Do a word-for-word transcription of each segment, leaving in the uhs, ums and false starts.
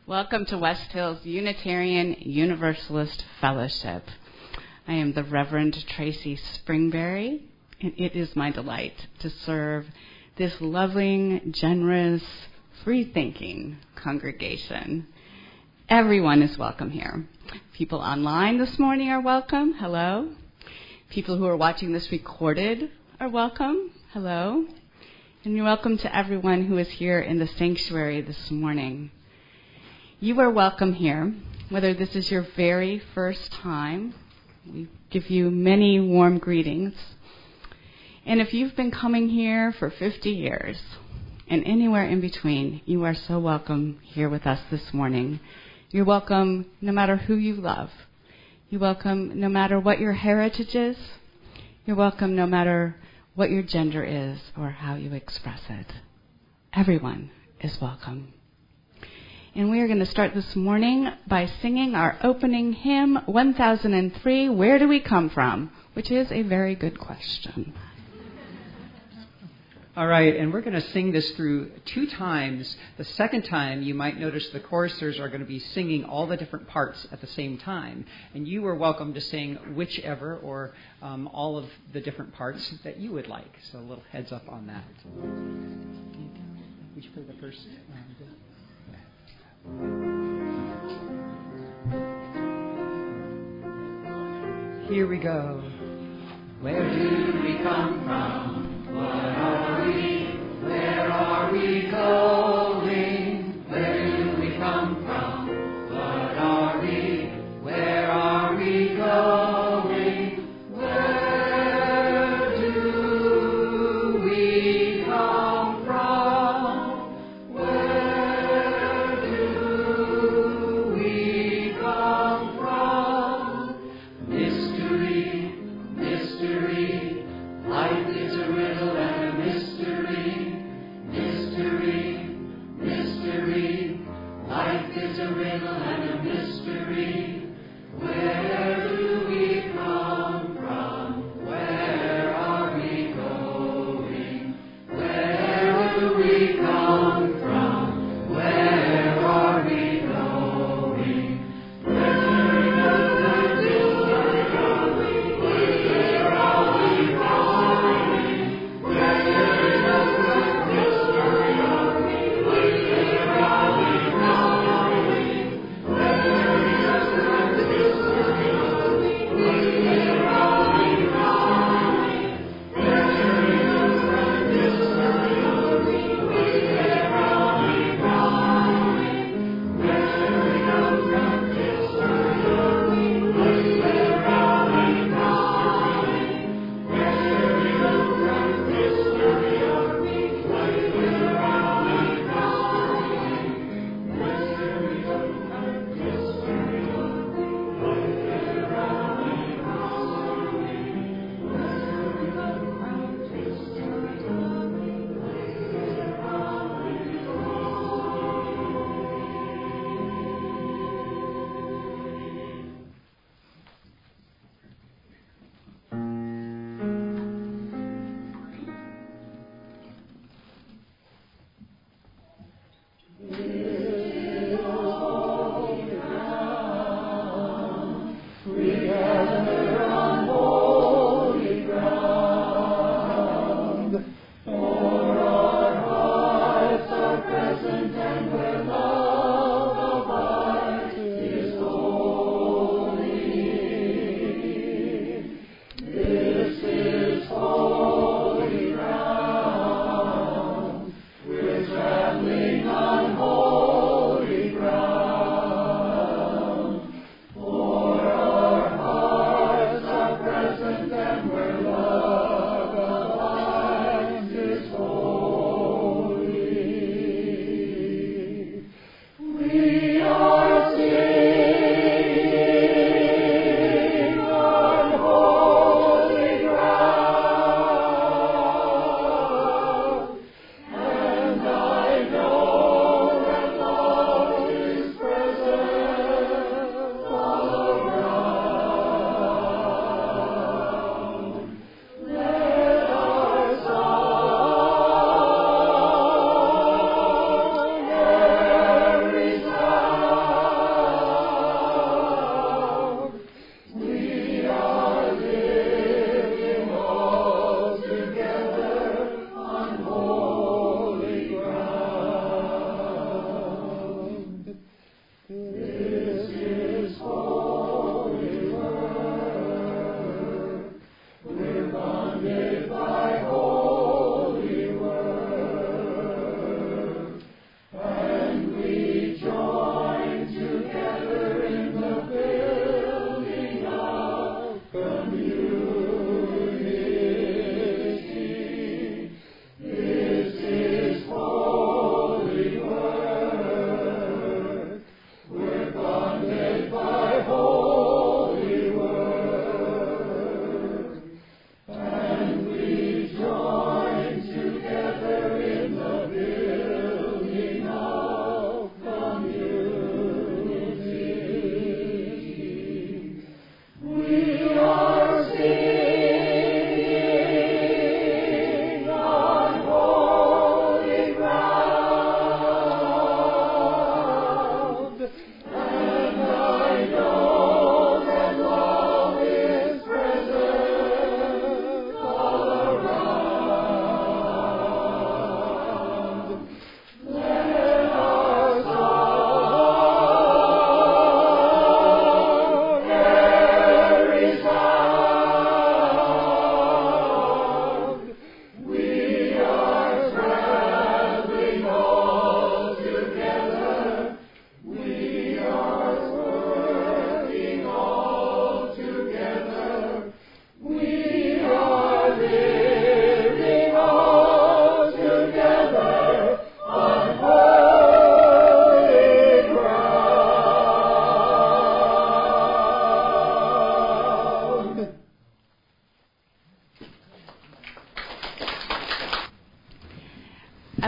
Welcome to West Hills Unitarian Universalist Fellowship. I am the Reverend Tracy Springberry, and it is my delight to serve this loving, generous, free-thinking congregation. Everyone is welcome here. People online this morning are welcome. Hello. People who are watching this recorded are welcome. Hello. And you're welcome to everyone who is here in the sanctuary this morning. You are welcome here, whether this is your very first time. We give you many warm greetings. And if you've been coming here for fifty years and anywhere in between, you are so welcome here with us this morning. You're welcome no matter who you love. You're welcome no matter what your heritage is. You're welcome no matter what your gender is or how you express it. Everyone is welcome. And we are going to start this morning by singing our opening hymn, one thousand three, Where Do We Come From? Which is a very good question. All right, and we're going to sing this through two times. The second time, you might notice the choristers are going to be singing all the different parts at the same time. And you are welcome to sing whichever or um, all of the different parts that you would like. So a little heads up on that. Would you play the first? Here we go. Where do we come from? What are we? Where are we going? Where do we come from? What are we? Where are we going? Where do we come from? Where do we come from? Mystery, mystery, life is a riddle and a mystery. Mystery, mystery, life is a riddle and a mystery. Where do we come from? Where are we going? Where do we come from? Where are we going? Where are we going? Where are we going? Where are we going?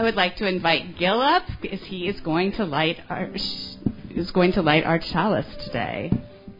would like to invite Gil up because he is going to light our is going to light our chalice today.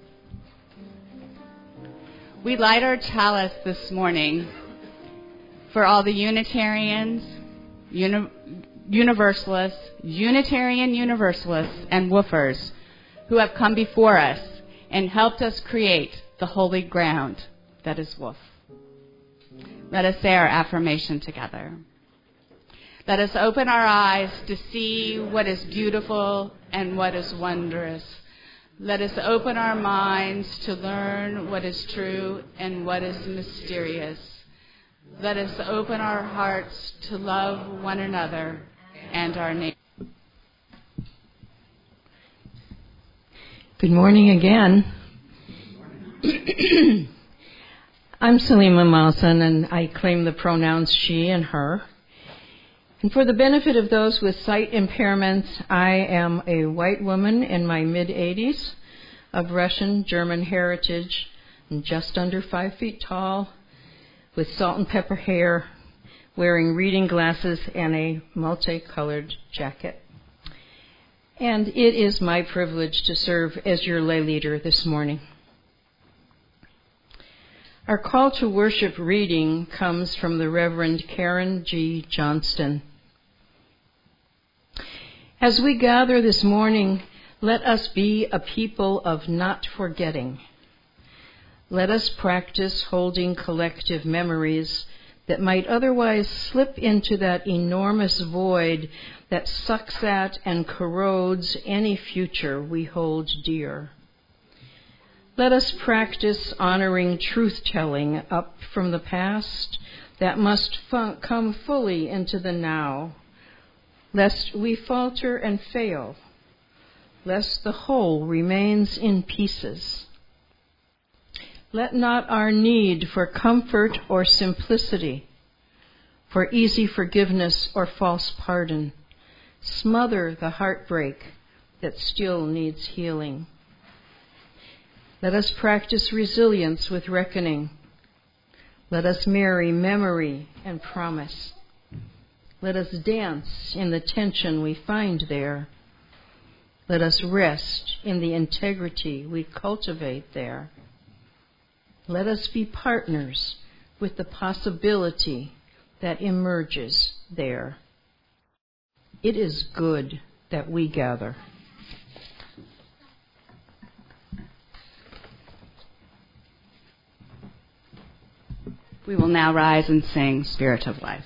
We light our chalice this morning for all the Unitarians, uni- Universalists, Unitarian Universalists, and woofers who have come before us and helped us create the holy ground that is woof. Let us say our affirmation together. Let us open our eyes to see what is beautiful and what is wondrous. Let us open our minds to learn what is true and what is mysterious. Let us open our hearts to love one another and our neighbor. Good morning again. I'm Salima Mausan, and I claim the pronouns she and her. And for the benefit of those with sight impairments, I am a white woman in my mid-eighties of Russian German heritage and just under five feet tall with salt and pepper hair, wearing reading glasses and a multicolored jacket. And it is my privilege to serve as your lay leader this morning. Our call to worship reading comes from the Reverend Karen G. Johnston. As we gather this morning, let us be a people of not forgetting. Let us practice holding collective memories that might otherwise slip into that enormous void that sucks at and corrodes any future we hold dear. Let us practice honoring truth-telling up from the past that must fu- come fully into the now, lest we falter and fail, lest the whole remains in pieces. Let not our need for comfort or simplicity, for easy forgiveness or false pardon, smother the heartbreak that still needs healing. Let us practice resilience with reckoning. Let us marry memory and promise. Let us dance in the tension we find there. Let us rest in the integrity we cultivate there. Let us be partners with the possibility that emerges there. It is good that we gather. We will now rise and sing Spirit of Life.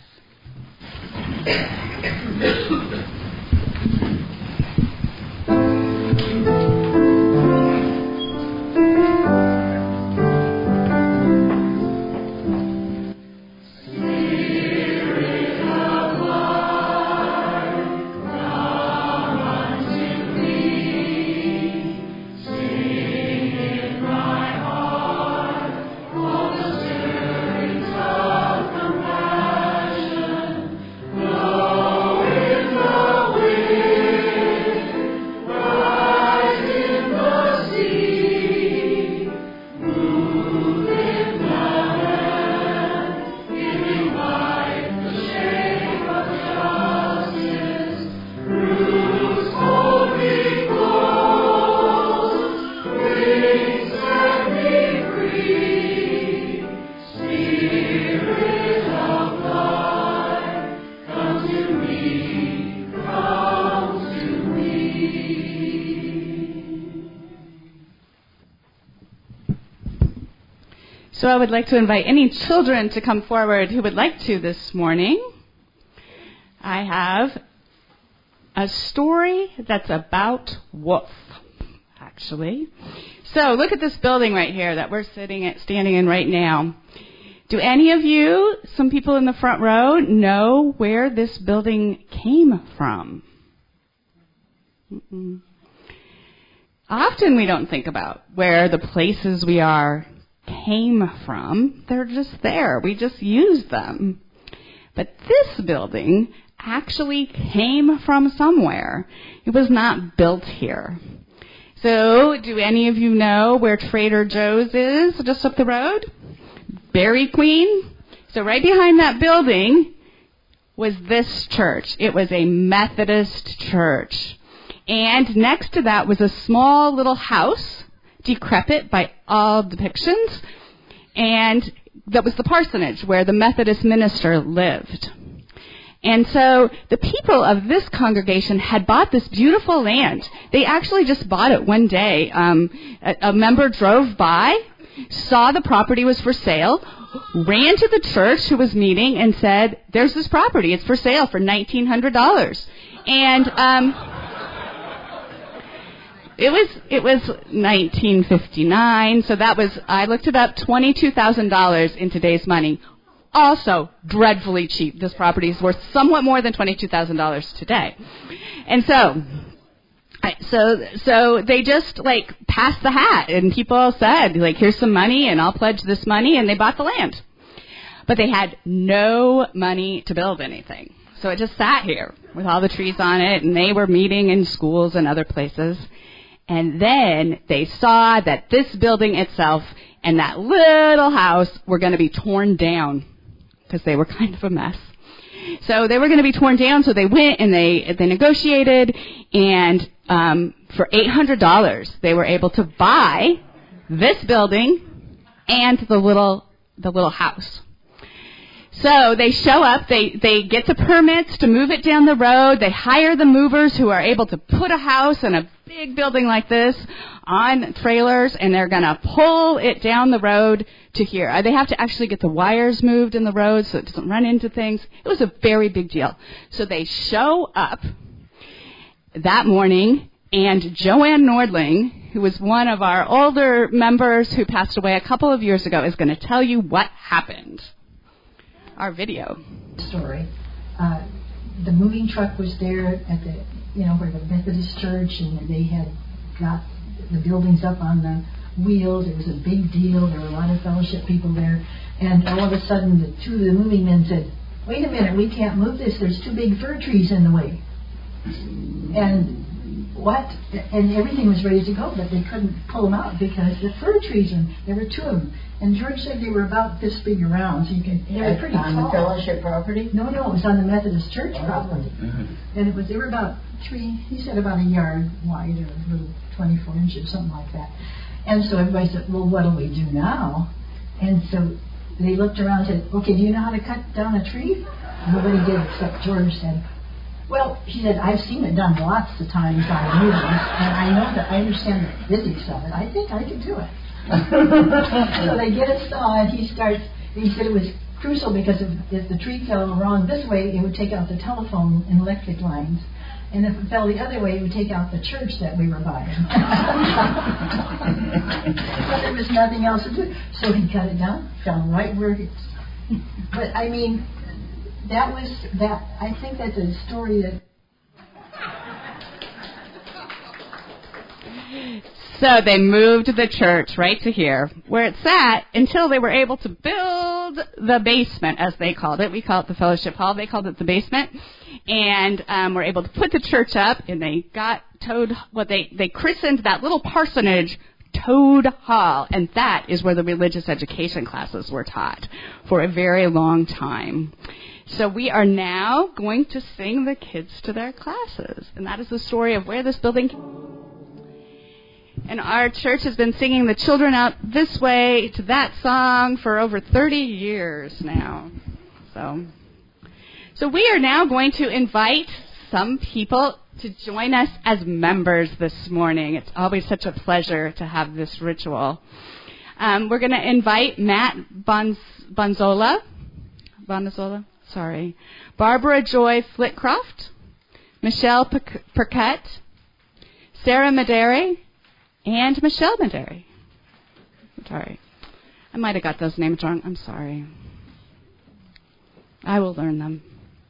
So I would like to invite any children to come forward who would like to this morning. I have a story that's about Wolf, actually. So look at this building right here that we're sitting at, standing in right now. Do any of you, some people in the front row, know where this building came from? Mm-mm. Often we don't think about where the places we are came from. They're just there. We just use them. But this building actually came from somewhere. It was not built here. So, do any of you know where Trader Joe's is just up the road? Dairy Queen. So right behind that building was this church. It was a Methodist church. And next to that was a small little house, decrepit by all depictions, and that was the parsonage where the Methodist minister lived. And so the people of this congregation had bought this beautiful land. They actually just bought it one day. Um, a, a member drove by, saw the property was for sale, ran to the church who was meeting and said, "There's this property. It's for sale for nineteen hundred dollars." And um, it was it was nineteen fifty-nine, so that was, I looked it up, twenty-two thousand dollars in today's money. Also dreadfully cheap. This property is worth somewhat more than twenty-two thousand dollars today. And so, so, so they just like passed the hat, and people said, like, "Here's some money, and I'll pledge this money," and they bought the land. But they had no money to build anything. So it just sat here with all the trees on it, and they were meeting in schools and other places. And then they saw that this building itself and that little house were going to be torn down, because they were kind of a mess. So they were going to be torn down, so they went and they they negotiated, and um, for eight hundred dollars they were able to buy this building and the little the little house. So they show up, they, they get the permits to move it down the road, they hire the movers who are able to put a house in a big building like this on trailers, and they're going to pull it down the road to here. They have to actually get the wires moved in the road so it doesn't run into things. It was a very big deal. So they show up that morning, and Joanne Nordling, who was one of our older members who passed away a couple of years ago, is going to tell you what happened. Our video. Story. Uh, the moving truck was there at the, you know, where the Methodist church, and they had got the buildings up on the wheels. It was a big deal. There were a lot of fellowship people there. And all of a sudden, the two of the moving men said, "Wait a minute, we can't move this. There's two big fir trees in the way." And what? And everything was ready to go, but they couldn't pull them out because the fir trees, and there were two of them. And George said they were about this big around, so you could. They were pretty on tall. On the fellowship property? No, no, it was on the Methodist church oh. property. Mm-hmm. And it was. They were about three. He said about a yard wide, or a little twenty-four inches, something like that. And so everybody said, "Well, what do we do now?" And so they looked around and said, "Okay, do you know how to cut down a tree?" Nobody did except George said. Well, he said, "I've seen it done lots of times on movies, and I know that I understand the physics of it. I think I could do it." So they get a saw, and he starts. He said it was crucial because if, if the tree fell wrong this way, it would take out the telephone and electric lines, and if it fell the other way, it would take out the church that we were buying. But there was nothing else to do, so he cut it down, fell right where it. But I mean. That was that. I think that's a story that. So they moved the church right to here, where it sat until they were able to build the basement, as they called it. We call it the fellowship hall. They called it the basement, and um, were able to put the church up. And they got Toad. What well, they they christened that little parsonage Toad Hall, and that is where the religious education classes were taught for a very long time. So we are now going to sing the kids to their classes. And that is the story of where this building came. And our church has been singing the children out this way to that song for over thirty years now. So, so we are now going to invite some people to join us as members this morning. It's always such a pleasure to have this ritual. Um, we're going to invite Matt Bonz- Bonzola. Bonzola? Sorry, Barbara Joy Flitcroft, Michelle Perquette, Sarah Madere, and Michelle Madere. Sorry, I might have got those names wrong. I'm sorry. I will learn them.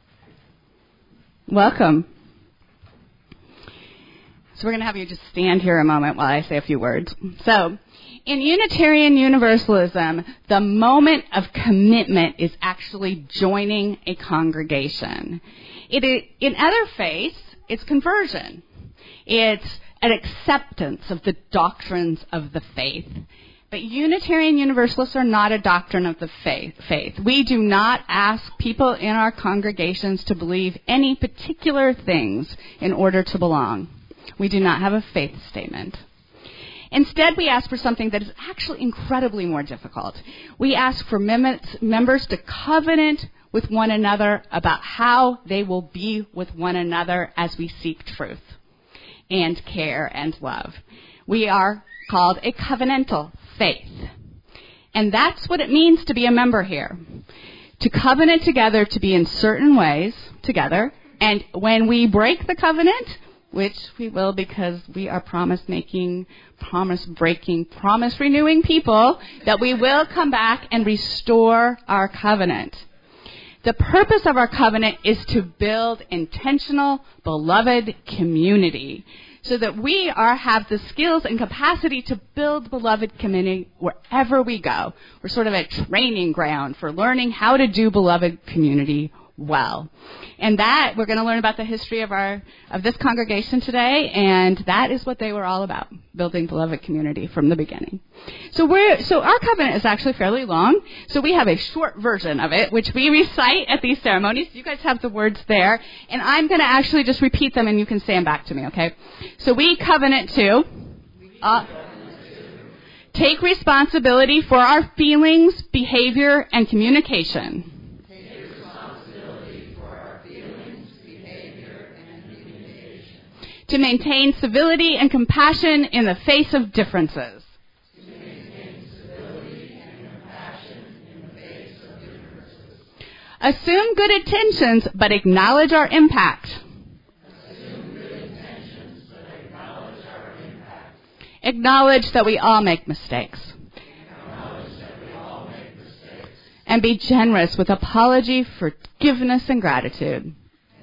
Welcome. So we're going to have you just stand here a moment while I say a few words. So, in Unitarian Universalism, the moment of commitment is actually joining a congregation. It is, in other faiths, it's conversion. It's an acceptance of the doctrines of the faith. But Unitarian Universalists are not a doctrine of the faith. faith. We do not ask people in our congregations to believe any particular things in order to belong. We do not have a faith statement. Instead, we ask for something that is actually incredibly more difficult. We ask for mem- members to covenant with one another about how they will be with one another as we seek truth and care and love. We are called a covenantal faith. And that's what it means to be a member here. To covenant together to be in certain ways together. And when we break the covenant, which we will because we are promise-making, promise-breaking, promise-renewing people, that we will come back and restore our covenant. The purpose of our covenant is to build intentional, beloved community so that we are have the skills and capacity to build beloved community wherever we go. We're sort of a training ground for learning how to do beloved community well. And that, we're going to learn about the history of our of this congregation today, and that is what they were all about, building beloved community from the beginning. So we're so our covenant is actually fairly long, so we have a short version of it, which we recite at these ceremonies. You guys have the words there, and I'm going to actually just repeat them, and you can say them back to me, okay? So we covenant to uh, take responsibility for our feelings, behavior, and communication. To maintain civility and compassion in the face of differences. To maintain civility and compassion in the face of differences. Assume good intentions, but acknowledge our impact. Assume good intentions, but acknowledge our impact. Acknowledge that we all make mistakes. Acknowledge that we all make mistakes. And be generous with apology, forgiveness, and gratitude.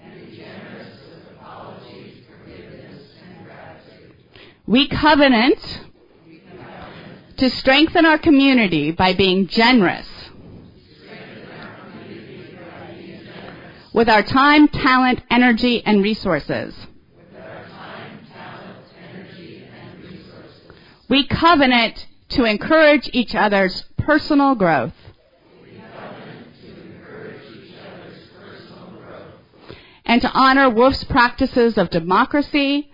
We covenant to strengthen our community by being generous with our time, talent, energy, and resources. We covenant to encourage each other's personal growth. And to honor Wolf's practices of democracy,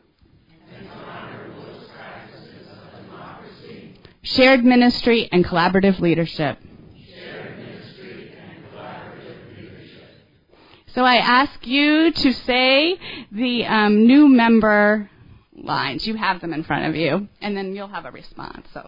Shared ministry and collaborative leadership. Shared ministry and collaborative leadership. So I ask you to say the um, new member lines. You have them in front of you, and then you'll have a response. So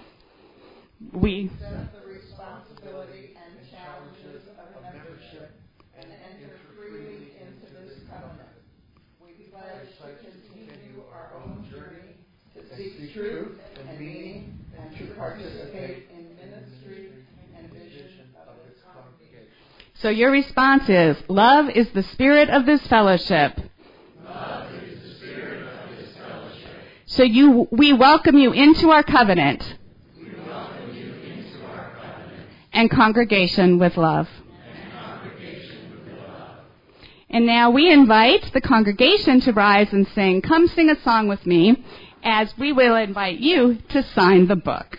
we accept the responsibility and challenges of membership and enter freely into this covenant. We pledge to continue our own journey to seek truth and meaning, and to participate in ministry and vision of this congregation. So your response is, love is the spirit of this fellowship. Love is the spirit of this fellowship. So you, we welcome you into our covenant. We welcome you into our covenant. And congregation with love. And congregation with love. And now we invite the congregation to rise and sing, "Come Sing a Song with Me," as we will invite you to sign the book.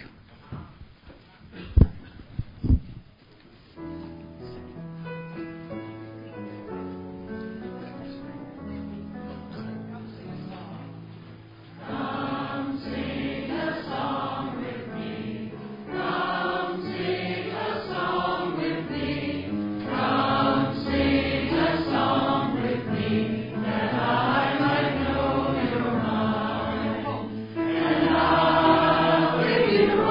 You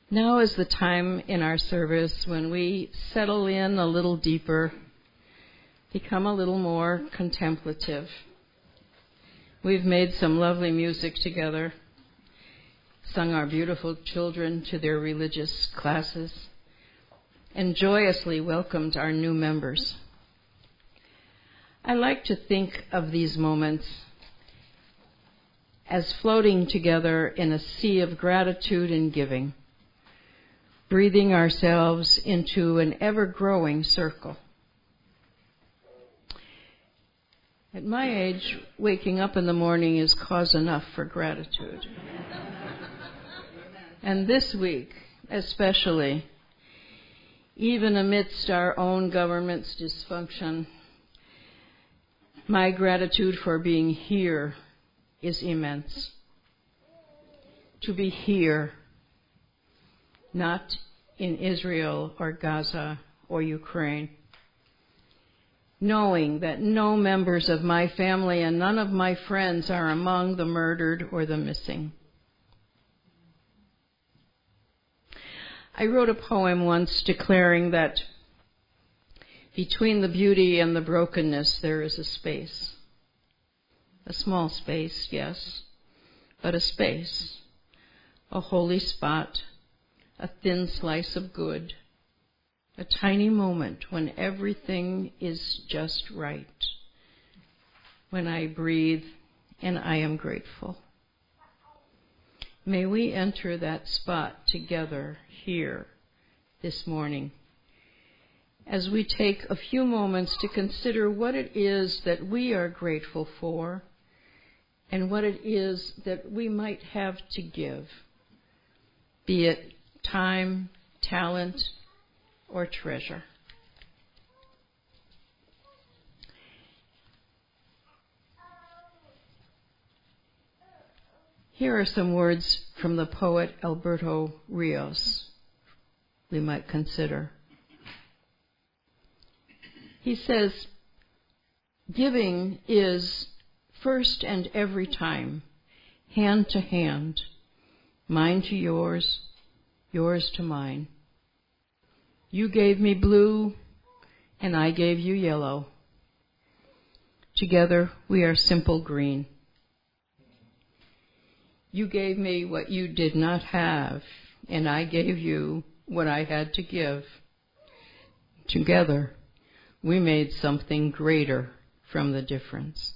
Now is the time in our service when we settle in a little deeper, become a little more contemplative. We've made some lovely music together, sung our beautiful children to their religious classes, and joyously welcomed our new members. I like to think of these moments as floating together in a sea of gratitude and giving, breathing ourselves into an ever-growing circle. At my age, waking up in the morning is cause enough for gratitude. And this week, especially, even amidst our own government's dysfunction, my gratitude for being here is immense. To be here, not in Israel or Gaza or Ukraine, knowing that no members of my family and none of my friends are among the murdered or the missing. I wrote a poem once declaring that between the beauty and the brokenness there is a space. A small space, yes, but a space, a holy spot, a thin slice of good, a tiny moment when everything is just right, when I breathe and I am grateful. May we enter that spot together here this morning as we take a few moments to consider what it is that we are grateful for and what it is that we might have to give, be it time, talent, or treasure. Here are some words from the poet Alberto Rios we might consider. He says, "Giving is first and every time, hand to hand, mine to yours, yours to mine. You gave me blue, and I gave you yellow. Together we are simple green. You gave me what you did not have, and I gave you what I had to give. Together we made something greater from the difference."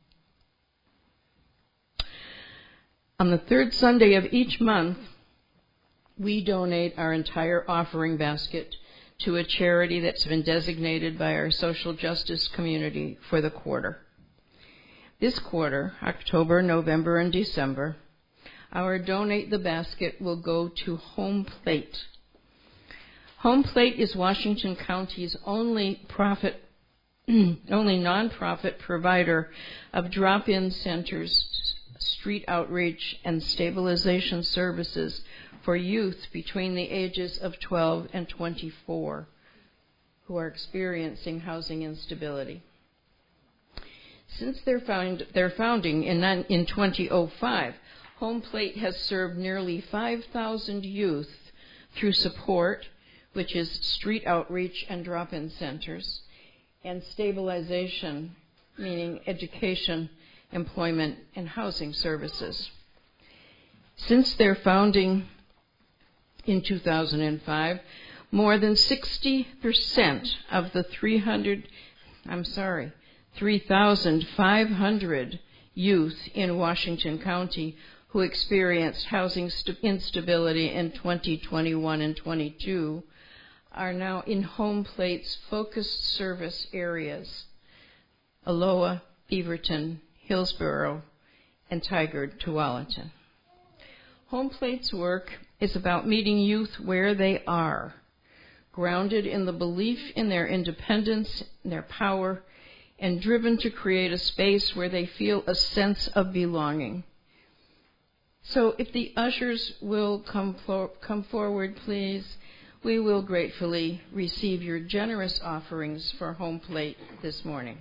On the third Sunday of each month, we donate our entire offering basket to a charity that's been designated by our social justice community for the quarter. This quarter, October, November, and December, our Donate the Basket will go to Home Plate. Home Plate is Washington County's only profit, only nonprofit provider of drop-in centers, street outreach, and stabilization services for youth between the ages of twelve and twenty-four who are experiencing housing instability. Since their, found, their founding in, in two thousand five, Home Plate has served nearly five thousand youth through support, which is street outreach and drop-in centers, and stabilization, meaning education, employment, and housing services. Since their founding in two thousand five, more than sixty percent of the three hundred, I'm sorry, three thousand five hundred youth in Washington County who experienced housing st- instability in twenty twenty-one and twenty-two are now in Home Plate's focused service areas: Aloha, Beaverton, Hillsborough, and Tigard, Tualatin. Home Plate's work is about meeting youth where they are, grounded in the belief in their independence, their power, and driven to create a space where they feel a sense of belonging. So if the ushers will come, for, come forward, please, we will gratefully receive your generous offerings for Home Plate this morning.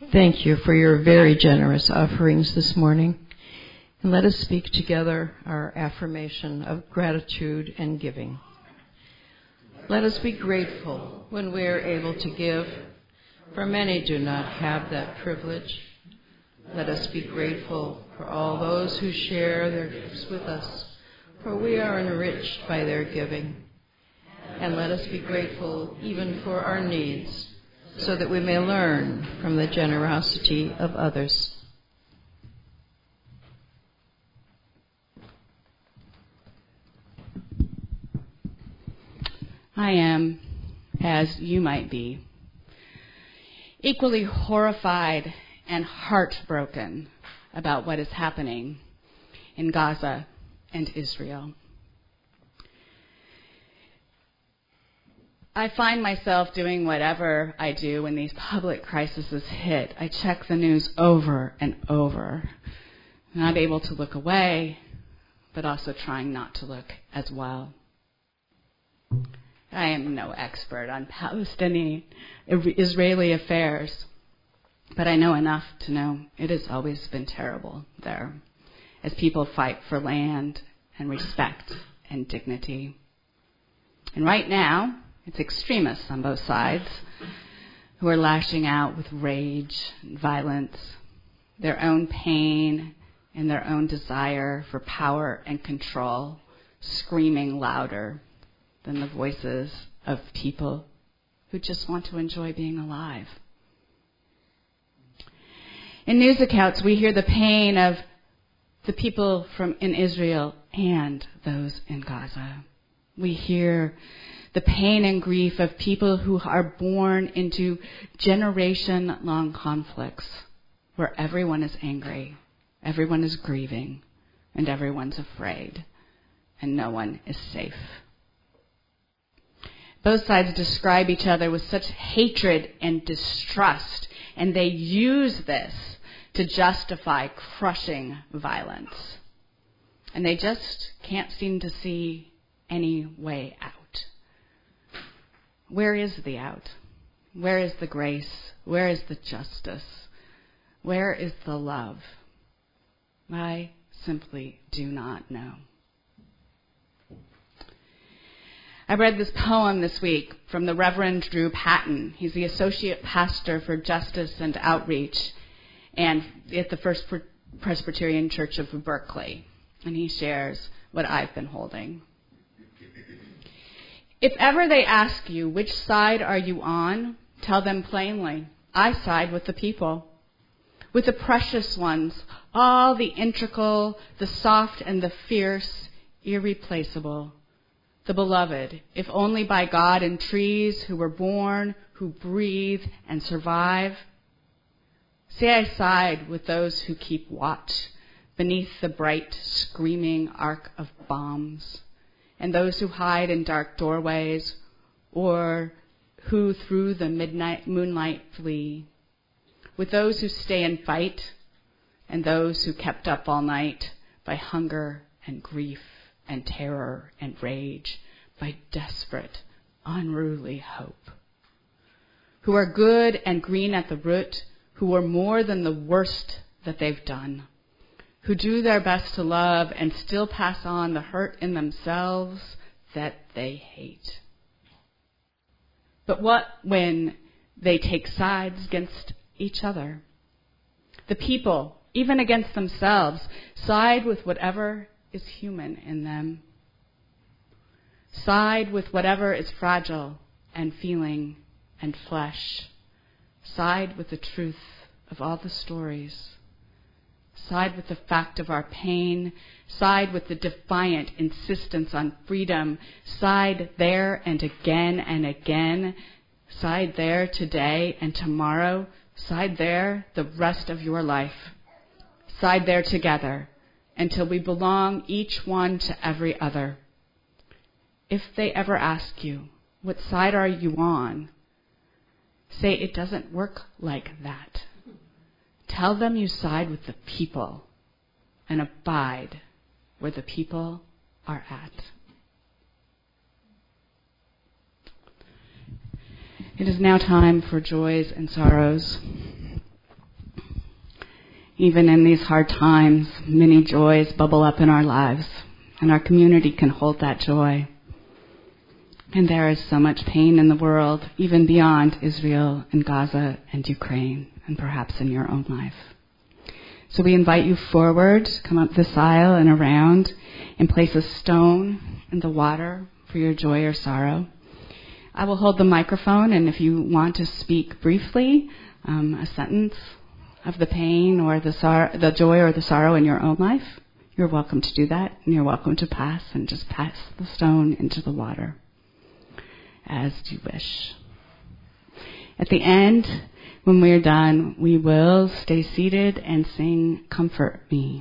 Thank you for your very generous offerings this morning. And let us speak together our affirmation of gratitude and giving. Let us be grateful when we are able to give, for many do not have that privilege. Let us be grateful for all those who share their gifts with us, for we are enriched by their giving. And let us be grateful even for our needs, so that we may learn from the generosity of others. I am, as you might be, equally horrified and heartbroken about what is happening in Gaza and Israel. I find myself doing whatever I do when these public crises hit. I check the news over and over, not able to look away, but also trying not to look as well. I am no expert on Palestinian Israeli affairs, but I know enough to know it has always been terrible there, as people fight for land and respect and dignity. And right now, it's extremists on both sides who are lashing out with rage and violence, their own pain and their own desire for power and control, screaming louder than the voices of people who just want to enjoy being alive. In news accounts, we hear the pain of the people from in Israel and those in Gaza. We hear the pain and grief of people who are born into generation-long conflicts where everyone is angry, everyone is grieving, and everyone's afraid, and no one is safe. Both sides describe each other with such hatred and distrust, and they use this to justify crushing violence. And they just can't seem to see any way out. Where is the out? Where is the grace? Where is the justice? Where is the love? I simply do not know. I read this poem this week from the Reverend Drew Patton. He's the Associate Pastor for Justice and Outreach and at the First Presbyterian Church of Berkeley. And he shares what I've been holding. If ever they ask you, which side are you on? Tell them plainly, I side with the people, with the precious ones, all the integral, the soft and the fierce, irreplaceable, the beloved, if only by God and trees who were born, who breathe and survive. Say I side with those who keep watch beneath the bright, screaming arc of bombs, and those who hide in dark doorways, or who through the midnight moonlight flee, with those who stay and fight, and those who kept up all night by hunger and grief and terror and rage, by desperate, unruly hope, who are good and green at the root, who are more than the worst that they've done, who do their best to love and still pass on the hurt in themselves that they hate. But what when they take sides against each other? The people, even against themselves, side with whatever is human in them. Side with whatever is fragile and feeling and flesh. Side with the truth of all the stories. Side with the fact of our pain. Side with the defiant insistence on freedom. Side there and again and again. Side there today and tomorrow. Side there the rest of your life. Side there together until we belong each one to every other. If they ever ask you, what side are you on? Say it doesn't work like that. Tell them you side with the people and abide where the people are at. It is now time for joys and sorrows. Even in these hard times, many joys bubble up in our lives, and our community can hold that joy. And there is so much pain in the world, even beyond Israel and Gaza and Ukraine, and perhaps in your own life. So we invite you forward, come up this aisle and around, and place a stone in the water for your joy or sorrow. I will hold the microphone, and if you want to speak briefly, um, a sentence of the pain or the sor- the joy or the sorrow in your own life, you're welcome to do that, and you're welcome to pass and just pass the stone into the water as you wish. At the end, when we're done, we will stay seated and sing "Comfort Me."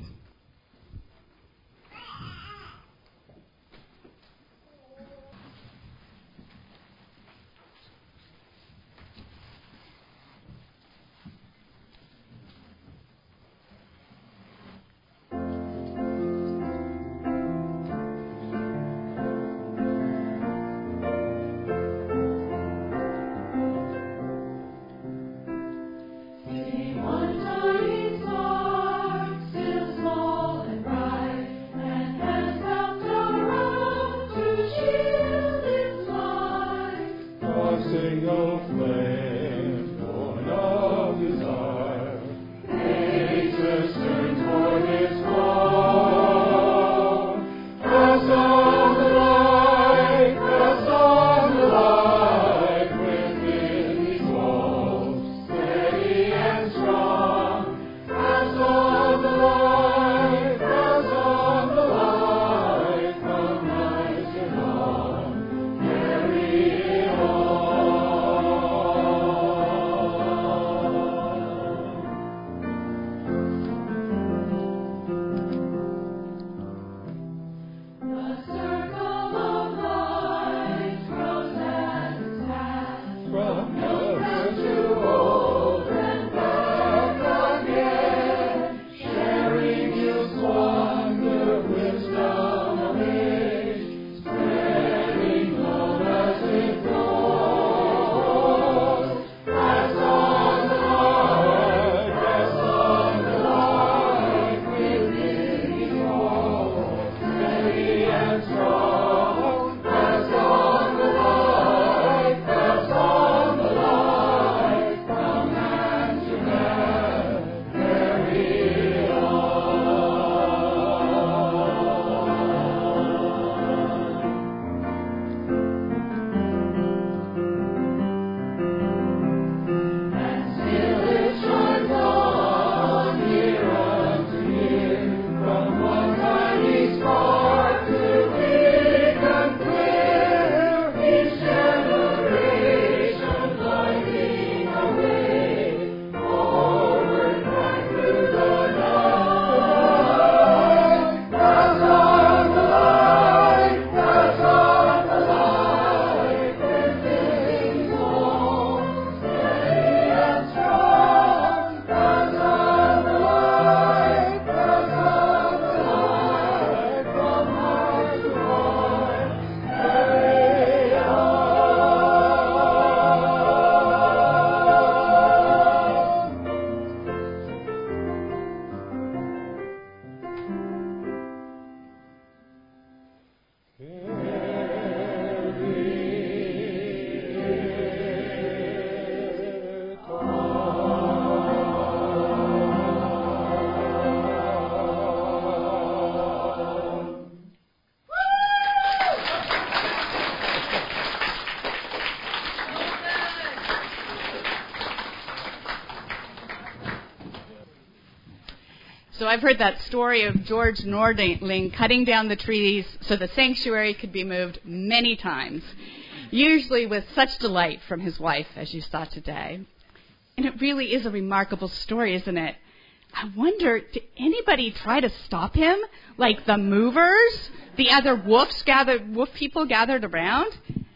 So I've heard that story of George Nordling cutting down the trees so the sanctuary could be moved many times, usually with such delight from his wife, as you saw today. And it really is a remarkable story, isn't it? I wonder, did anybody try to stop him? Like the movers? The other wolves gathered, wolf people gathered around?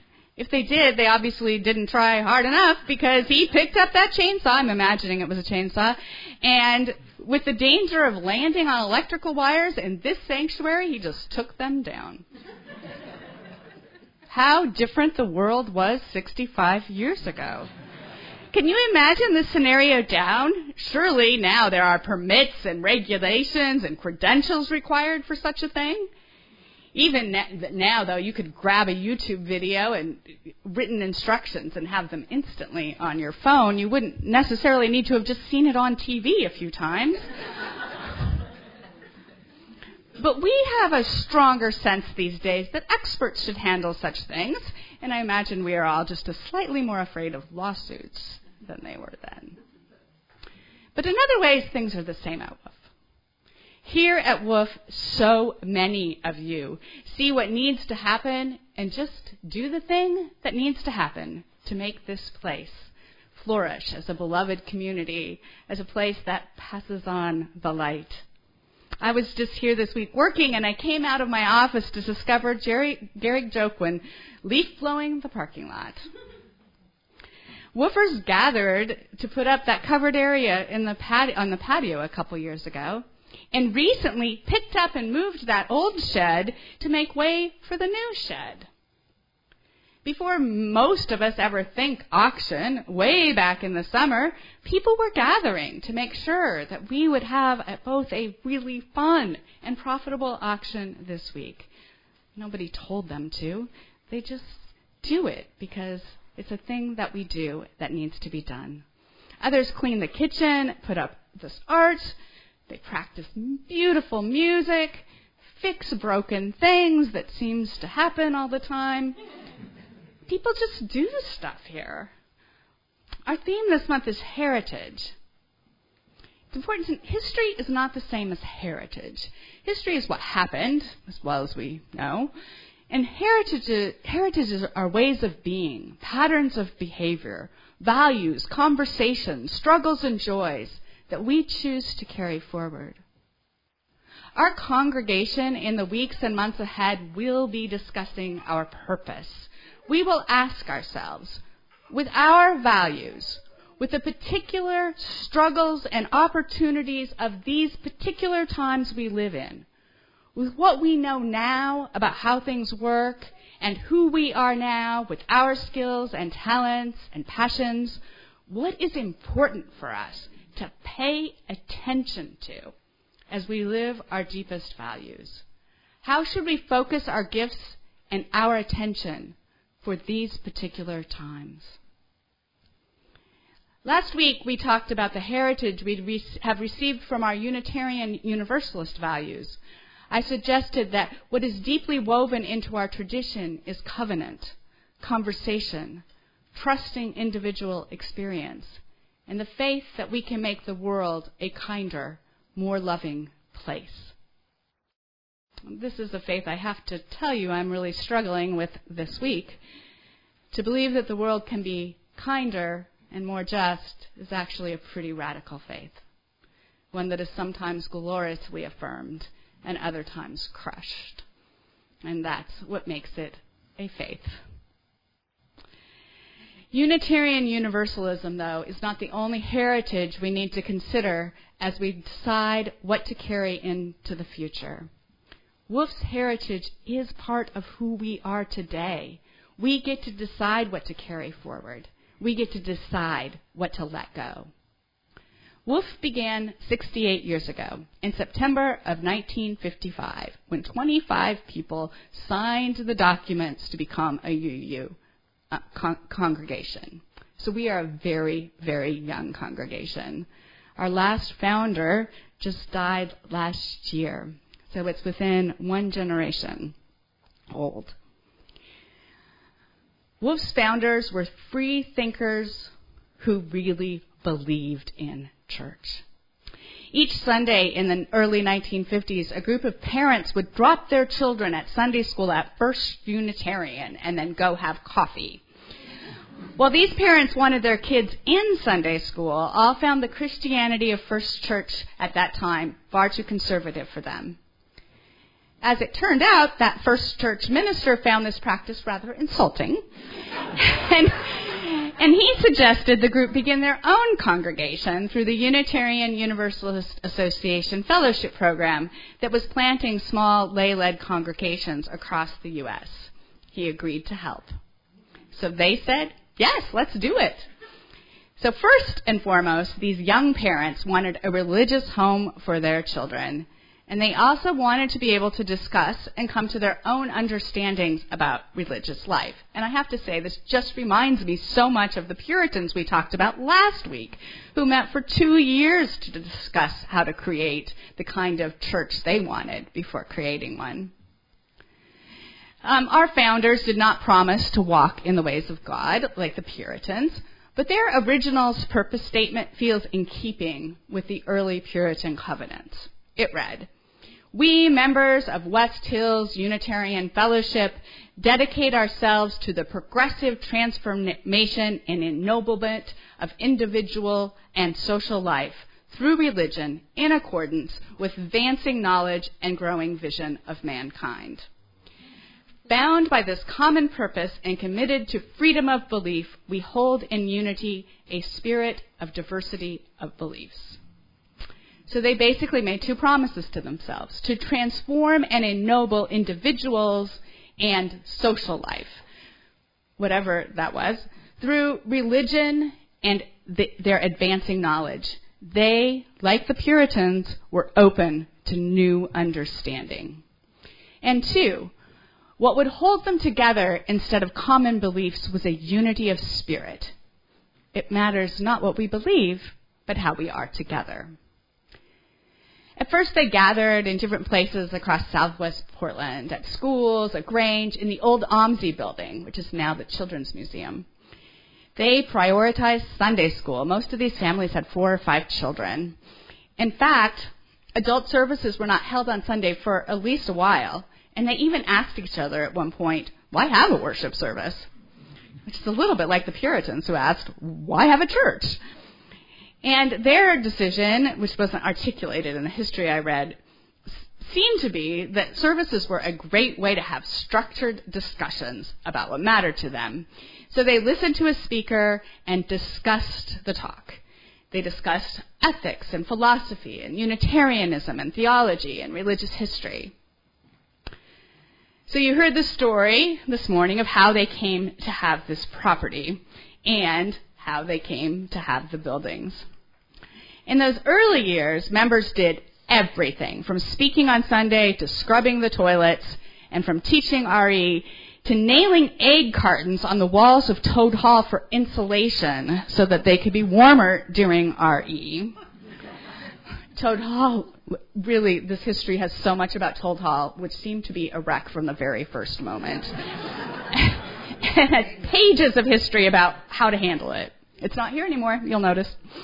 If they did, they obviously didn't try hard enough because he picked up that chainsaw. I'm imagining it was a chainsaw. And with the danger of landing on electrical wires in this sanctuary, he just took them down. How different the world was sixty-five years ago. Can you imagine the scenario down? Surely now there are permits and regulations and credentials required for such a thing. Even now, though, you could grab a YouTube video and written instructions and have them instantly on your phone. You wouldn't necessarily need to have just seen it on T V a few times. But we have a stronger sense these days that experts should handle such things, and I imagine we are all just a slightly more afraid of lawsuits than they were then. But in other ways, things are the same at WOOF. Here at WOOF, so many of you see what needs to happen and just do the thing that needs to happen to make this place flourish as a beloved community, as a place that passes on the light. I was just here this week working, and I came out of my office to discover Jerry, Gary Joquin leaf-blowing the parking lot. Woofers gathered to put up that covered area in the pati- on the patio a couple years ago, and recently picked up and moved that old shed to make way for the new shed. Before most of us ever think auction, way back in the summer, people were gathering to make sure that we would have a, both a really fun and profitable auction this week. Nobody told them to. They just do it because it's a thing that we do that needs to be done. Others clean the kitchen, put up this art. They practice beautiful music, fix broken things that seems to happen all the time. People just do stuff here. Our theme this month is heritage. It's important to, history is not the same as heritage. History is what happened, as well as we know. And heritage, heritages are ways of being, patterns of behavior, values, conversations, struggles and joys that we choose to carry forward. Our congregation in the weeks and months ahead will be discussing our purpose. We will ask ourselves, with our values, with the particular struggles and opportunities of these particular times we live in, with what we know now about how things work and who we are now with our skills and talents and passions, what is important for us to pay attention to as we live our deepest values? How should we focus our gifts and our attention for these particular times? Last week, we talked about the heritage we re- have received from our Unitarian Universalist values. I suggested that what is deeply woven into our tradition is covenant, conversation, trusting individual experience, and the faith that we can make the world a kinder, more loving place. This is a faith I have to tell you I'm really struggling with this week. To believe that the world can be kinder and more just is actually a pretty radical faith, one that is sometimes gloriously affirmed and other times crushed. And that's what makes it a faith. Unitarian Universalism, though, is not the only heritage we need to consider as we decide what to carry into the future. WOOF's heritage is part of who we are today. We get to decide what to carry forward. We get to decide what to let go. WOOF began sixty-eight years ago, in September of nineteen fifty-five, when twenty-five people signed the documents to become a U U uh, con- congregation. So we are a very, very young congregation. Our last founder just died last year, so it's within one generation old. WOOF's founders were free thinkers who really believed in church. Each Sunday in the early nineteen fifties, a group of parents would drop their children at Sunday school at First Unitarian and then go have coffee. Well, these parents wanted their kids in Sunday school, all found the Christianity of First Church at that time far too conservative for them. As it turned out, that First Church minister found this practice rather insulting. and, and he suggested the group begin their own congregation through the Unitarian Universalist Association Fellowship Program that was planting small lay-led congregations across the U S He agreed to help. So they said, yes, let's do it. So first and foremost, these young parents wanted a religious home for their children. And they also wanted to be able to discuss and come to their own understandings about religious life. And I have to say, this just reminds me so much of the Puritans we talked about last week, who met for two years to discuss how to create the kind of church they wanted before creating one. Um, our founders did not promise to walk in the ways of God like the Puritans, but their original purpose statement feels in keeping with the early Puritan covenants. It read, "We, members of West Hills Unitarian Fellowship, dedicate ourselves to the progressive transformation and ennoblement of individual and social life through religion in accordance with advancing knowledge and growing vision of mankind. Bound by this common purpose and committed to freedom of belief, we hold in unity a spirit of diversity of beliefs." So they basically made two promises to themselves: to transform and ennoble individuals and social life, whatever that was, through religion and the, their advancing knowledge. They, like the Puritans, were open to new understanding. And two, what would hold them together instead of common beliefs was a unity of spirit. It matters not what we believe, but how we are together. At first, they gathered in different places across southwest Portland, at schools, at Grange, in the old OMSI building, which is now the Children's Museum. They prioritized Sunday school. Most of these families had four or five children. In fact, adult services were not held on Sunday for at least a while, and they even asked each other at one point, "Why have a worship service?" Which is a little bit like the Puritans who asked, "Why have a church?" And their decision, which wasn't articulated in the history I read, seemed to be that services were a great way to have structured discussions about what mattered to them. So they listened to a speaker and discussed the talk. They discussed ethics and philosophy and Unitarianism and theology and religious history. So you heard the story this morning of how they came to have this property and how they came to have the buildings. In those early years, members did everything, from speaking on Sunday to scrubbing the toilets, and from teaching R E to nailing egg cartons on the walls of Toad Hall for insulation so that they could be warmer during R E. Toad Hall, really, this history has so much about Toad Hall, which seemed to be a wreck from the very first moment. And has pages of history about how to handle it. It's not here anymore, you'll notice.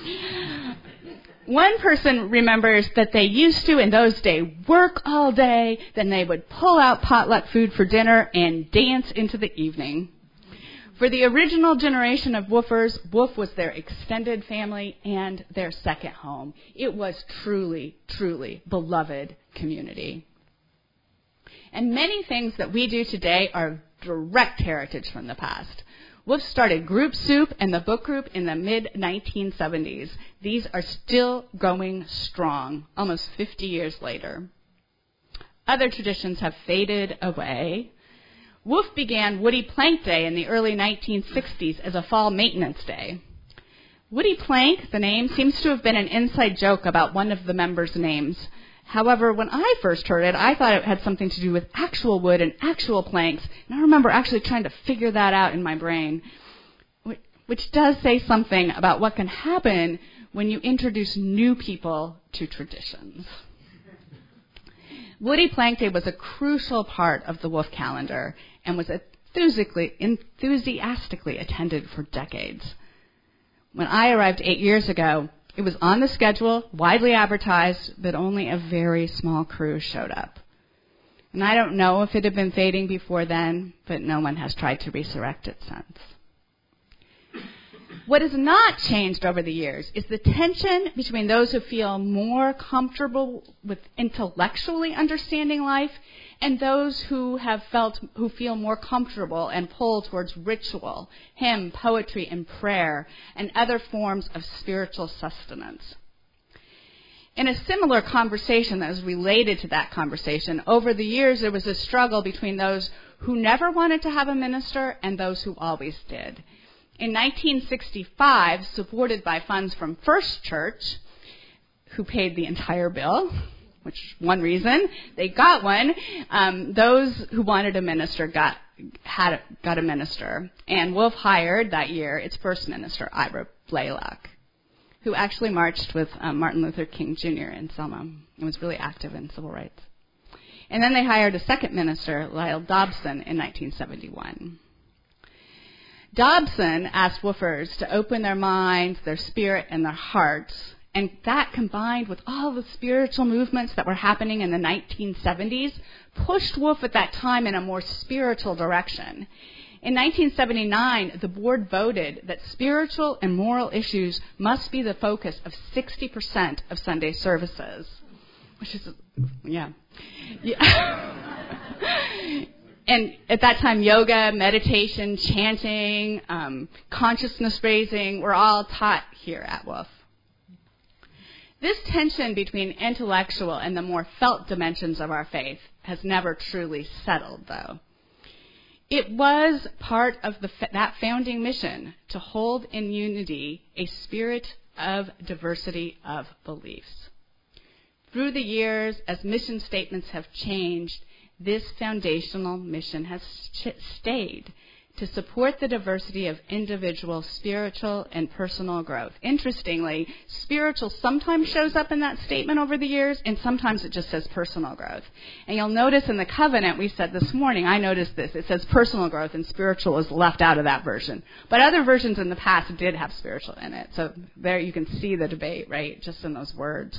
One person remembers that they used to, in those days, work all day, then they would pull out potluck food for dinner and dance into the evening. For the original generation of woofers, Woof was their extended family and their second home. It was truly, truly beloved community. And many things that we do today are direct heritage from the past. Wolf started Group Soup and the book group in the mid nineteen seventies. These are still going strong, almost fifty years later. Other traditions have faded away. Wolf began Woody Plank Day in the early nineteen sixties as a fall maintenance day. Woody Plank, the name, seems to have been an inside joke about one of the members' names. However, when I first heard it, I thought it had something to do with actual wood and actual planks, and I remember actually trying to figure that out in my brain, which does say something about what can happen when you introduce new people to traditions. Woody Plank Day was a crucial part of the Wolf calendar and was enthusiastically, enthusiastically attended for decades. When I arrived eight years ago, it was on the schedule, widely advertised, but only a very small crew showed up. And I don't know if it had been fading before then, but no one has tried to resurrect it since. What has not changed over the years is the tension between those who feel more comfortable with intellectually understanding life and those who have felt, who feel more comfortable and pull towards ritual, hymn, poetry, and prayer, and other forms of spiritual sustenance. In a similar conversation that was related to that conversation, over the years there was a struggle between those who never wanted to have a minister and those who always did. In nineteen sixty-five, supported by funds from First Church, who paid the entire bill, which is one reason they got one, um, those who wanted a minister got had a, got a minister. And Wolf hired that year its first minister, Ira Blaylock, who actually marched with um, Martin Luther King Junior in Selma and was really active in civil rights. And then they hired a second minister, Lyle Dobson, in nineteen seventy-one. Dobson asked woofers to open their minds, their spirit, and their hearts, and that combined with all the spiritual movements that were happening in the nineteen seventies pushed Wolf at that time in a more spiritual direction. In nineteen seventy-nine, the board voted that spiritual and moral issues must be the focus of sixty percent of Sunday services, which is, yeah. yeah. And at that time, yoga, meditation, chanting, um, consciousness raising were all taught here at Wolf. This tension between intellectual and the more felt dimensions of our faith has never truly settled, though. It was part of the, that founding mission to hold in unity a spirit of diversity of beliefs. Through the years, as mission statements have changed, this foundational mission has ch- stayed to support the diversity of individual spiritual and personal growth. Interestingly, spiritual sometimes shows up in that statement over the years, and sometimes it just says personal growth. And you'll notice in the covenant we said this morning, I noticed this, it says personal growth, and spiritual is left out of that version. But other versions in the past did have spiritual in it. So there you can see the debate, right, just in those words.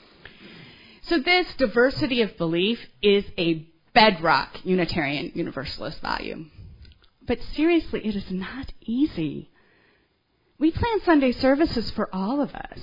So this diversity of belief is a bedrock Unitarian Universalist value. But seriously, it is not easy. We plan Sunday services for all of us.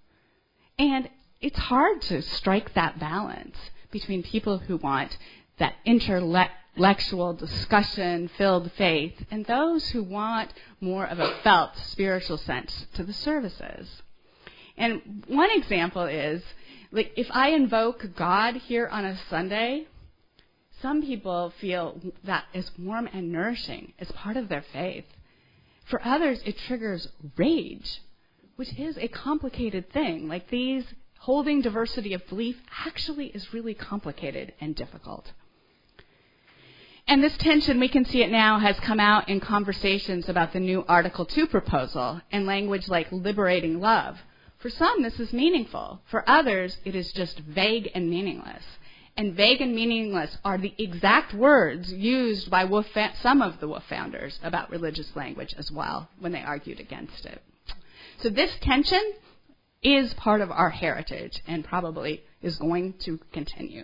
And it's hard to strike that balance between people who want that intellectual discussion-filled faith and those who want more of a felt spiritual sense to the services. And one example is, like, if I invoke God here on a Sunday, some people feel that is warm and nourishing as part of their faith. For others, it triggers rage, which is a complicated thing. Like, these holding diversity of belief actually is really complicated and difficult. And this tension, we can see it now, has come out in conversations about the new Article two proposal and language like liberating love. For some, this is meaningful. For others, it is just vague and meaningless. And vague and meaningless are the exact words used by Wolf fa- some of the Wolf founders about religious language as well when they argued against it. So this tension is part of our heritage and probably is going to continue.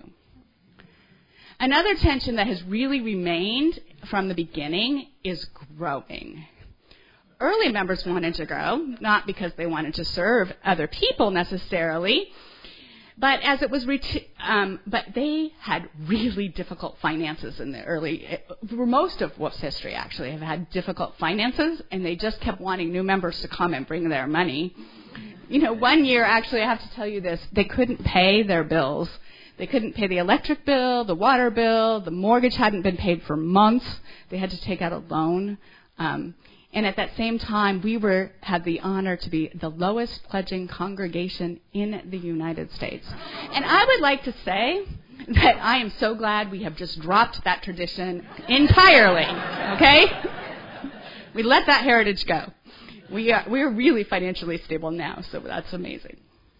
Another tension that has really remained from the beginning is growing. Early members wanted to grow, not because they wanted to serve other people necessarily, but as it was, ret- um, but they had really difficult finances in the early. For most of Wolf's history, actually, have had difficult finances, and they just kept wanting new members to come and bring their money. You know, one year, actually, I have to tell you this: they couldn't pay their bills. They couldn't pay the electric bill, the water bill, the mortgage hadn't been paid for months. They had to take out a loan. Um, And at that same time, we were had the honor to be the lowest pledging congregation in the United States. And I would like to say that I am so glad we have just dropped that tradition entirely, okay? We let that heritage go. We are, we're really financially stable now, so that's amazing.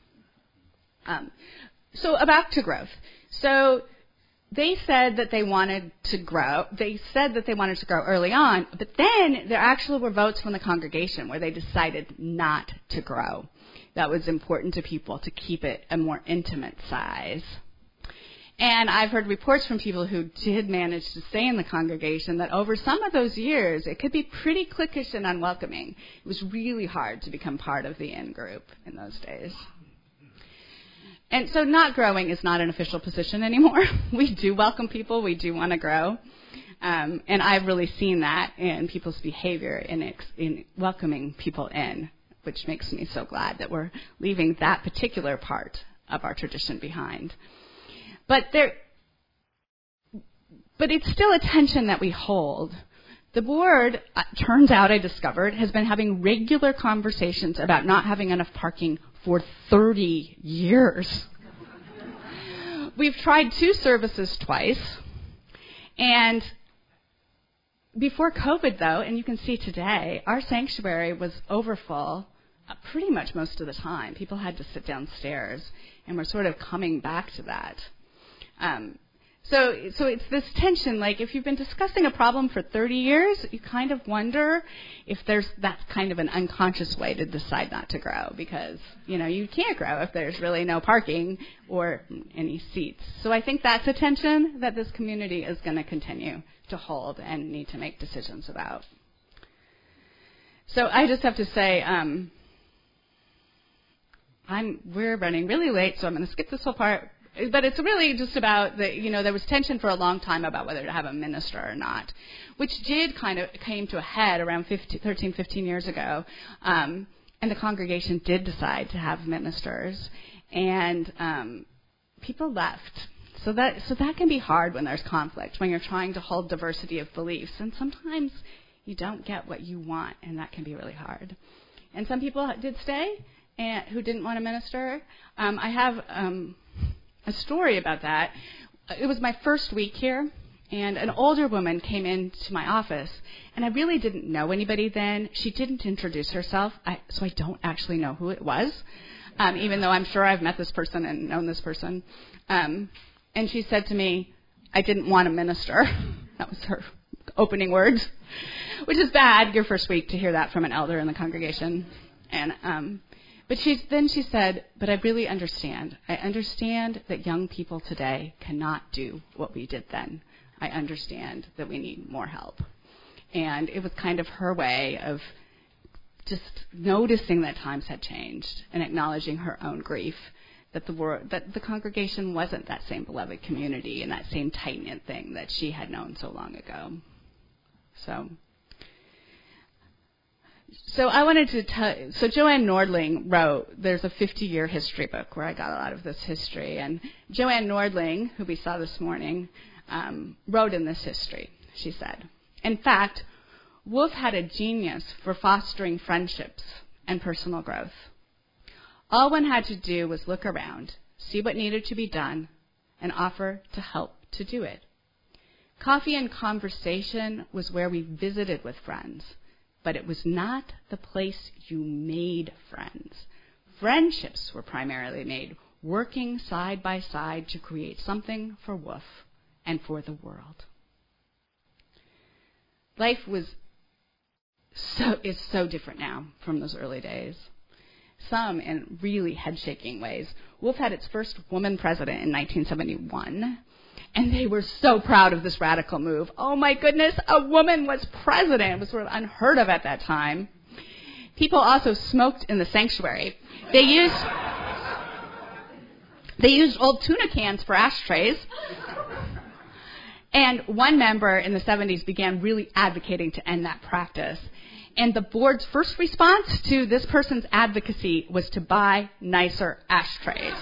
Um, so about to growth. So they said that they wanted to grow. They said that they wanted to grow early on, but then there actually were votes from the congregation where they decided not to grow. That was important to people, to keep it a more intimate size. And I've heard reports from people who did manage to stay in the congregation that over some of those years, it could be pretty cliquish and unwelcoming. It was really hard to become part of the in-group in those days. And so not growing is not an official position anymore. We do welcome people. We do want to grow. Um, and I've really seen that in people's behavior in, ex- in welcoming people in, which makes me so glad that we're leaving that particular part of our tradition behind. But there, but it's still a tension that we hold The board, uh, turns out I discovered, has been having regular conversations about not having enough parking for thirty years. We've tried two services twice, and before COVID, though, and you can see today, our sanctuary was overfull uh, pretty much most of the time. People had to sit downstairs, and we're sort of coming back to that. Um, so, so it's this tension, like if you've been discussing a problem for thirty years, you kind of wonder if there's that's kind of an unconscious way to decide not to grow, because, you know, you can't grow if there's really no parking or any seats. So I think that's a tension that this community is going to continue to hold and need to make decisions about. So I just have to say, um, I'm we're running really late, so I'm going to skip this whole part. But it's really just about the, you know, there was tension for a long time about whether to have a minister or not, which did kind of came to a head around fifteen, thirteen, fifteen years ago. Um, and the congregation did decide to have ministers, and um, people left. So that so that can be hard when there's conflict, when you're trying to hold diversity of beliefs. And sometimes you don't get what you want, and that can be really hard. And some people did stay and who didn't want to minister. Um, I have um, a story about that. It was my first week here, and an older woman came into my office, and I really didn't know anybody then. She didn't introduce herself, I, so I don't actually know who it was, um, even though I'm sure I've met this person and known this person. Um, and she said to me, I didn't want to minister. That was her opening words, which is bad, your first week, to hear that from an elder in the congregation. And um But she, then she said, but I really understand. I understand that young people today cannot do what we did then. I understand that we need more help. And it was kind of her way of just noticing that times had changed and acknowledging her own grief, that the world, that the congregation wasn't that same beloved community and that same tight-knit thing that she had known so long ago. So... So I wanted to tell, so Joanne Nordling wrote, there's a fifty-year history book where I got a lot of this history. And Joanne Nordling, who we saw this morning, um, wrote in this history, she said, in fact, Wolf had a genius for fostering friendships and personal growth. All one had to do was look around, see what needed to be done, and offer to help to do it. Coffee and conversation was where we visited with friends. But it was not the place you made friends. Friendships were primarily made working side by side to create something for Wolf and for the world. Life was so is so different now from those early days. Some in really head-shaking ways. Wolf had its first woman president in nineteen seventy-one. And they were so proud of this radical move. Oh, my goodness, a woman was president. It was sort of unheard of at that time. People also smoked in the sanctuary. They used, they used old tuna cans for ashtrays. And one member in the seventies began really advocating to end that practice. And the board's first response to this person's advocacy was to buy nicer ashtrays.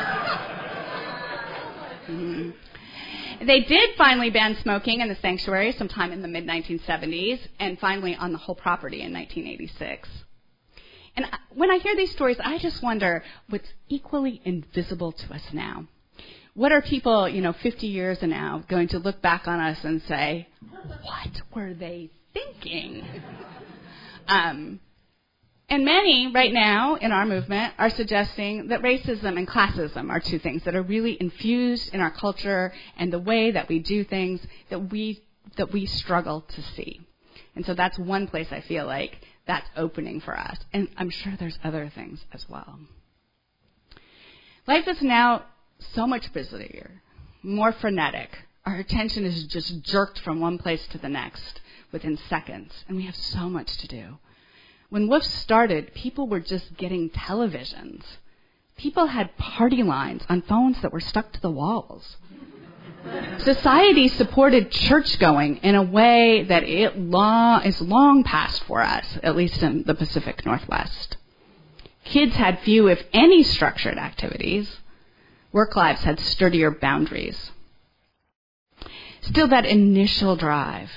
Mm-hmm. They did finally ban smoking in the sanctuary sometime in the mid nineteen seventies, and finally on the whole property in nineteen eighty-six. And when I hear these stories, I just wonder what's equally invisible to us now. What are people, you know, fifty years and now going to look back on us and say, what were they thinking? um, And many right now in our movement are suggesting that racism and classism are two things that are really infused in our culture and the way that we do things that we that we struggle to see. And so that's one place I feel like that's opening for us. And I'm sure there's other things as well. Life is now so much busier, more frenetic. Our attention is just jerked from one place to the next within seconds, and we have so much to do. When Wolf started, people were just getting televisions. People had party lines on phones that were stuck to the walls. Society supported church-going in a way that it long, is long past for us, at least in the Pacific Northwest. Kids had few, if any, structured activities. Work lives had sturdier boundaries. Still, that initial drive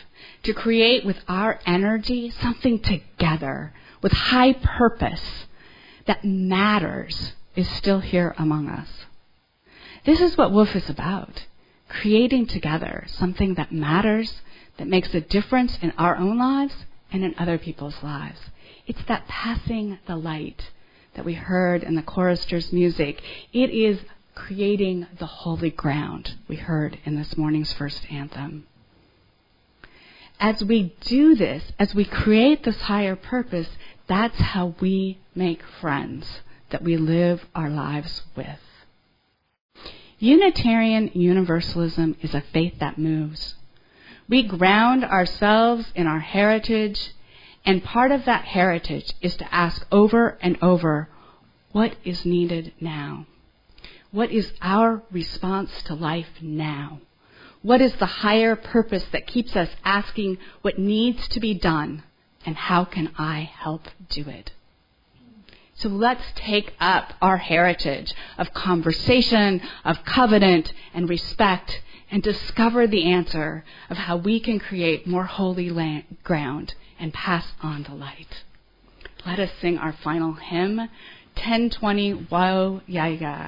to create with our energy something together with high purpose that matters is still here among us. This is what Wolf is about, creating together something that matters, that makes a difference in our own lives and in other people's lives. It's that passing the light that we heard in the chorister's music. It is creating the holy ground we heard in this morning's first anthem. As we do this, as we create this higher purpose, that's how we make friends that we live our lives with. Unitarian Universalism is a faith that moves. We ground ourselves in our heritage, and part of that heritage is to ask over and over, what is needed now? What is our response to life now? What is the higher purpose that keeps us asking what needs to be done, and how can I help do it? So let's take up our heritage of conversation, of covenant and respect, and discover the answer of how we can create more holy land, ground and pass on the light. Let us sing our final hymn, ten twenty, Wo Ya Ya.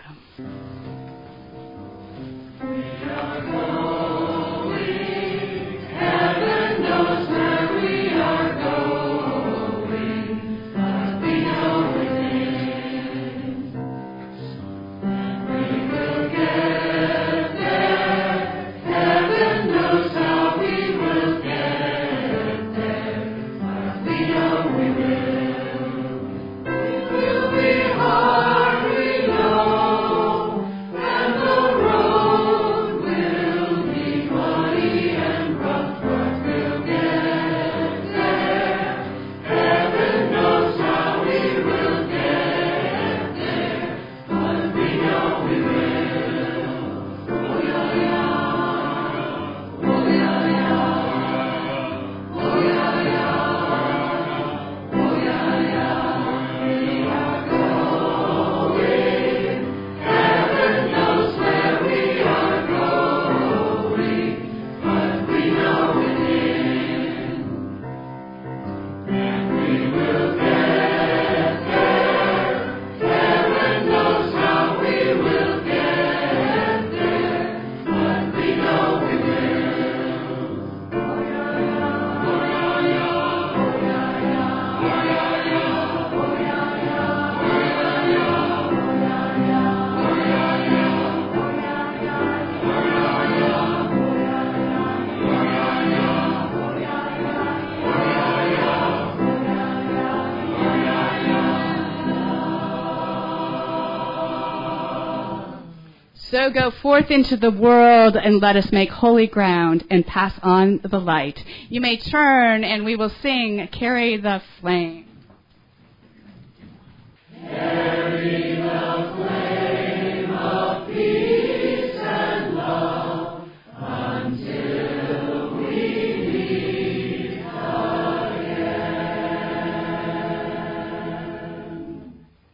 We are going, heaven knows where we are going, but we know within that we will get there. Heaven knows how we will get there, but we know we will. It will be hard, we know, and the road will be muddy and rough, but we'll get there. Heaven knows how we will get there, but we know we will. Oh yeah, yeah. Oh yeah, yeah. Oh yeah, yeah. Oh yeah, yeah. We are going. Heaven knows where we are going, but we know within that we will get there. Heaven knows how we will get there, but we know we will. Oh yeah, yeah. Oh yeah, yeah. Oh yeah, yeah. Oh yeah, yeah. Oh yeah, yeah. Oh yeah, yeah. Oh yeah, yeah. Oh yeah, yeah. Oh yeah, yeah. Oh yeah, yeah. Oh yeah, yeah. Oh yeah, yeah. Oh yeah, yeah. Oh yeah, yeah. Oh yeah, yeah. So go forth into the world and let us make holy ground and pass on the light. You may turn and we will sing, Carry the Flame.